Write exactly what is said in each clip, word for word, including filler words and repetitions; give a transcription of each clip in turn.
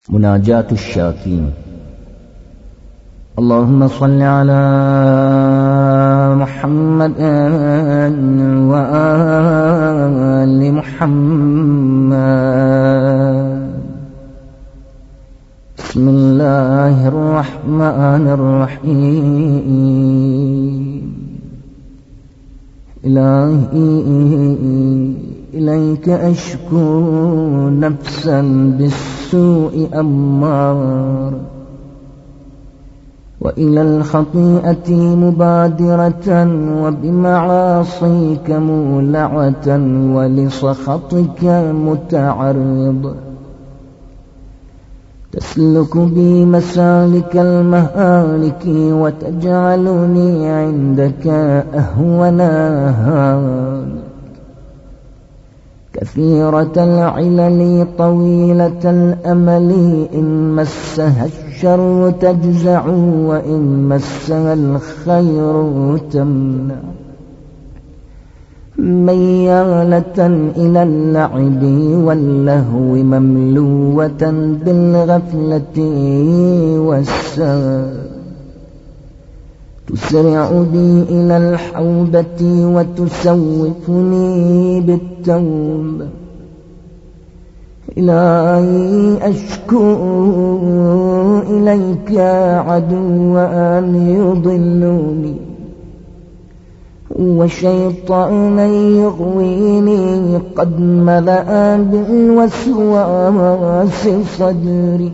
مناجاة الشاكين. اللهم صل على محمد وآل محمد. بسم الله الرحمن الرحيم. إلهي إليك أشكو نفسا بالسوء أمار، وإلى الخطيئة مبادرة، وبمعاصيك مولعة، ولسخطك متعرض. تسلك بي مسالك المهالك، وتجعلني عندك أهونها. كثيرة العلل طويلة الأمل، إن مسها الشر تجزع، وإن مسها الخير تمنع. ميالة إلى اللعب واللهو، مملوة بالغفلة والسهو. تسرع بي إلى الحوبة، وتسوفني بالتوبة. إلهي أشكو إليك عدوا أن يضلوني، وشيطانا يغويني، قد ملأ بالوسواس صدري.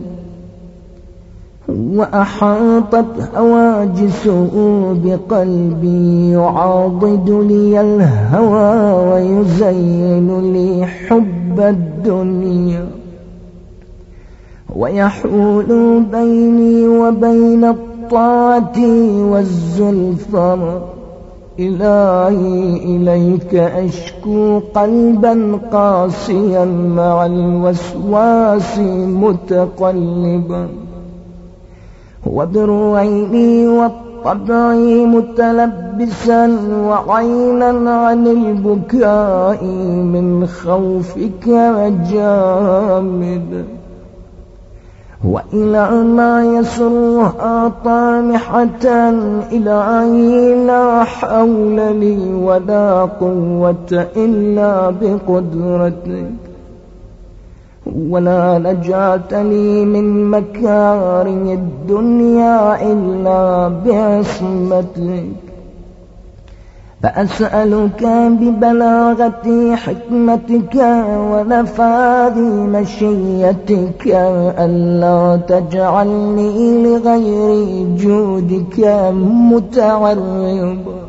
وأحاطت هواجسه بقلبي، يعاضد لي الهوى، ويزين لي حب الدنيا، ويحول بيني وبين الطاعة والزلفى. إلهي إليك أشكو قلبا قاسيا، مع الوسواس متقلبا، وبالرعين والطبع متلبسا، وعينا عن البكاء من خوفك جامد. وإلى ما يسرها طامحة، إلهي لا حول لي ولا قوة إلا بقدرتك، ولا نجاة لي من مكاره الدنيا إلا بعصمتك. فأسألك ببلاغة حكمتك ونفاذ مشيتك، ألا تجعلني لغير جودك متعرضا،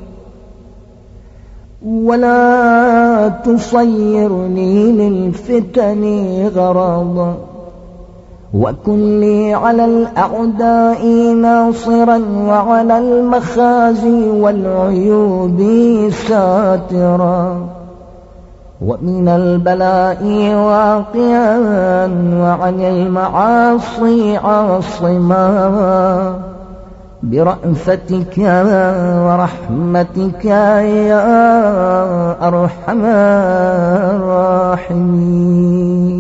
ولا تصيرني للفتن غرضا. وكن لي على الأعداء ناصرا، وعلى المخازي والعيوب ساترا. ومن البلاء واقيا، وعن المعاصي عاصما، برأفتك ورحمتك يا أرحم الراحمين.